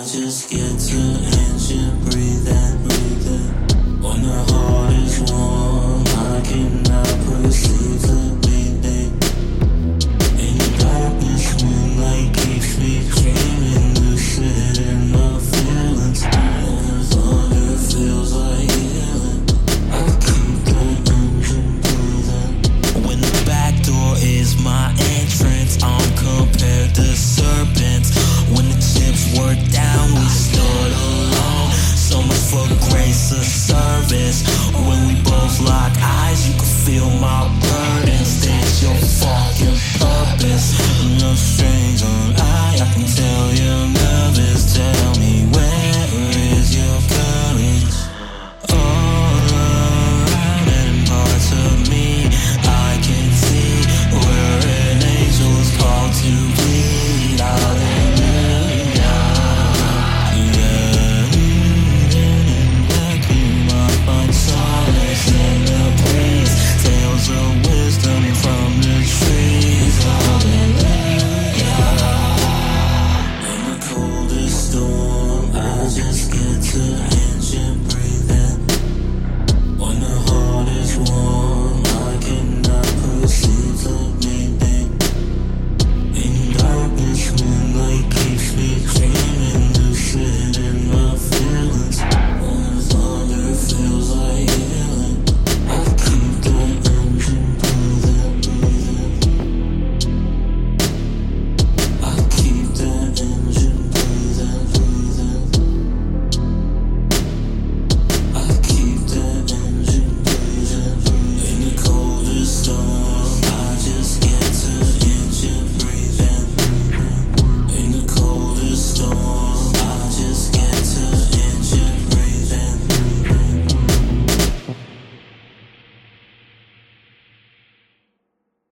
just get to inch and breathe it. When the heart is warm, I cannot proceed to bleeding. In the darkness, moonlight keeps me dreaming, lucid in my feelings. And thunder feels like healing. I keep the engine breathing. When the back door is my entrance, I'm compared to serpents. When the chips were down, we stood alone. So much for grace of service. When we both lock eyes, you can feel my burdens. That's your fucking purpose. No stranger, I can tell you're nervous. Tell me, where is your courage? All around and parts of me I can see where an angel is called to bleed. Hallelujah. Yeah. In vacuum I find solace in the breeze. Tales of wisdom from the trees. Hallelujah. In the coldest storm, I just get to inch and breathe.